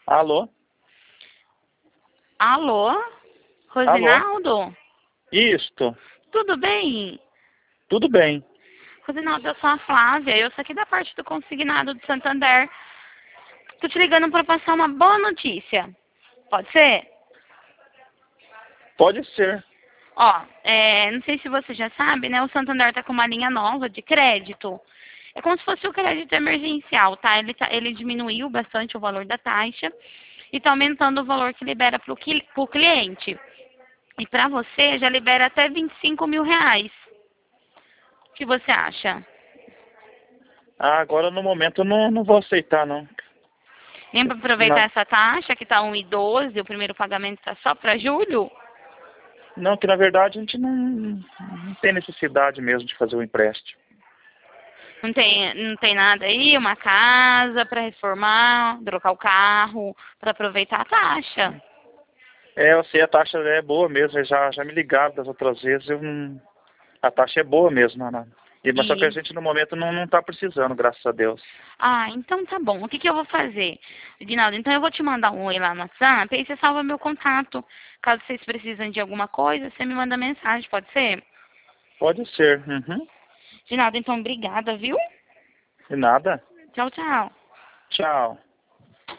Alô? Alô? Alô? Rosinaldo? Isto. Tudo bem? Tudo bem. Rosinaldo, eu sou a Flávia, eu sou aqui da parte do consignado do Santander. Tô te ligando para passar uma boa notícia. Pode ser? Pode ser. Ó, não sei se você já sabe, né? O Santander tá com uma linha nova de crédito. É como se fosse o crédito emergencial, tá? Ele diminuiu bastante o valor da taxa e tá aumentando o valor que libera para o cliente. E para você já libera até 25 mil reais. O que você acha? Ah, agora no momento eu não vou aceitar, não. Nem para aproveitar Na- essa taxa, que está 1,12, o primeiro pagamento está só para julho? Não, que na verdade a gente não tem necessidade mesmo de fazer o empréstimo. Não tem nada aí, uma casa para reformar, trocar o carro, para aproveitar a taxa. É, eu sei, a taxa é boa mesmo. Já me ligaram das outras vezes. A taxa é boa mesmo, Ana. Mas só que a E, gente no momento não está precisando, graças a Deus. então tá bom. O que eu vou fazer? Guinaldo, então eu vou te mandar um oi lá no WhatsApp, aí você salva meu contato. Caso vocês precisem de alguma coisa, você me manda mensagem, pode ser? Pode ser. Uhum. Guinaldo, então obrigada, viu? De nada. Tchau, tchau. Tchau.